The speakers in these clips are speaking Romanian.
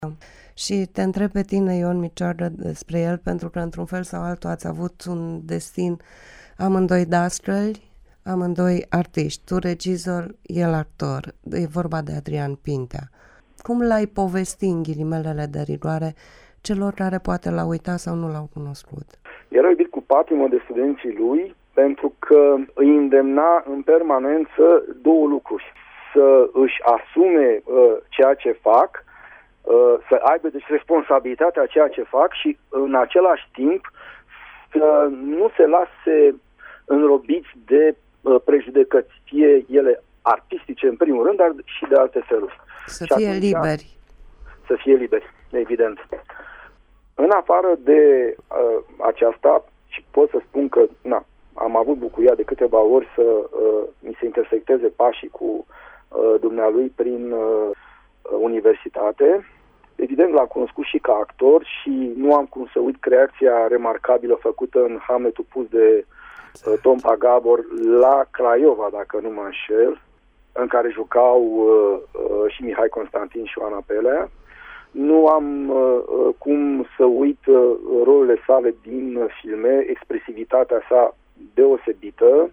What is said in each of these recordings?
Și te întreb pe tine, Ion Micioară, despre el, pentru că într-un fel sau altul ați avut un destin amândoi dascăli, amândoi artiști, tu regizor, el actor. E vorba de Adrian Pintea. Cum l-ai povesti, în ghilimelele de rigoare, celor care poate l-au uitat sau nu l-au cunoscut? Era iubit cu patimă de studenții lui, pentru că îi îndemna în permanență două lucruri. Să își asume ceea ce fac, să aibă deci responsabilitatea a ceea ce fac și în același timp să nu se lase înrobiți de prejudecăți, fie ele artistice în primul rând, dar și de alte feluri. Să fie liberi. Să fie liberi, evident. În afară de aceasta, și pot să spun că am avut bucuria de câteva ori să mi se intersecteze pașii cu dumnealui prin universitate. Evident, l-am cunoscut și ca actor și nu am cum să uit creația remarcabilă făcută în Hamletul pus de Tompa Gabor la Craiova, dacă nu mă înșel, în care jucau și Mihai Constantin și Oana Pelea. Nu am cum să uit rolurile sale din filme, expresivitatea sa deosebită.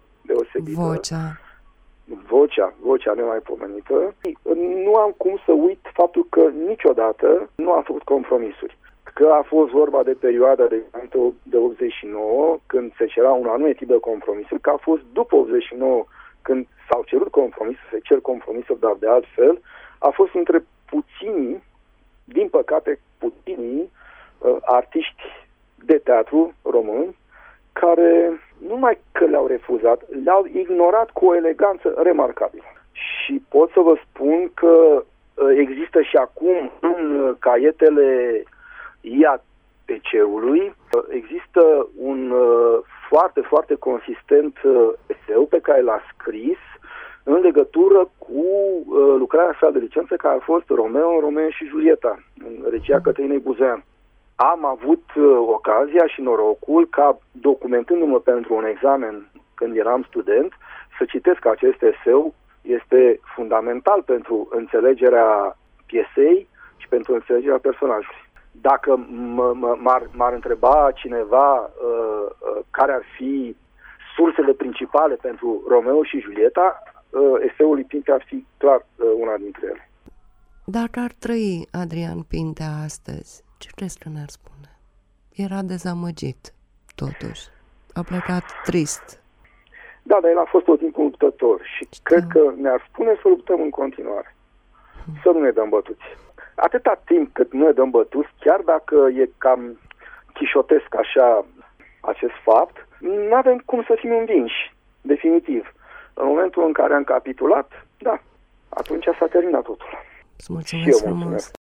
Vocea nemaipomenită. Nu am cum să uit faptul că niciodată nu am făcut compromisuri. Că a fost vorba de perioada de 89, când se cerea un anume tip de compromisuri, că a fost după 89, când s-au cerut compromisuri, se cer compromisuri, dar de altfel, a fost între puținii, din păcate puținii artiști de teatru români, care nu numai că le-au refuzat, le-au ignorat cu o eleganță remarcabilă. Și pot să vă spun că există și acum în caietele IATC-ului, există un foarte, foarte consistent eseu pe care l-a scris în legătură cu lucrarea sa de licență, care a fost Romeo și Julieta, în regia Cătălinei Buzean. Am avut ocazia și norocul ca, documentându-mă pentru un examen când eram student, să citesc acest eseu. Este fundamental pentru înțelegerea piesei și pentru înțelegerea personajului. Dacă m-ar întreba cineva care ar fi sursele principale pentru Romeo și Julieta, eseul lui Pintea ar fi clar una dintre ele. Dacă ar trăi Adrian Pintea astăzi, ce crezi că ne-ar spune? Era dezamăgit, totuși. A plecat trist. Da, dar el a fost tot timpul luptător și cred că ne-ar spune să luptăm în continuare. Să nu ne dăm bătuți. Atâta timp cât nu ne dăm bătuți, chiar dacă e cam chișotesc așa acest fapt, nu avem cum să fim învinși, definitiv. În momentul în care am capitulat, atunci s-a terminat totul. Îți mulțumesc frumos!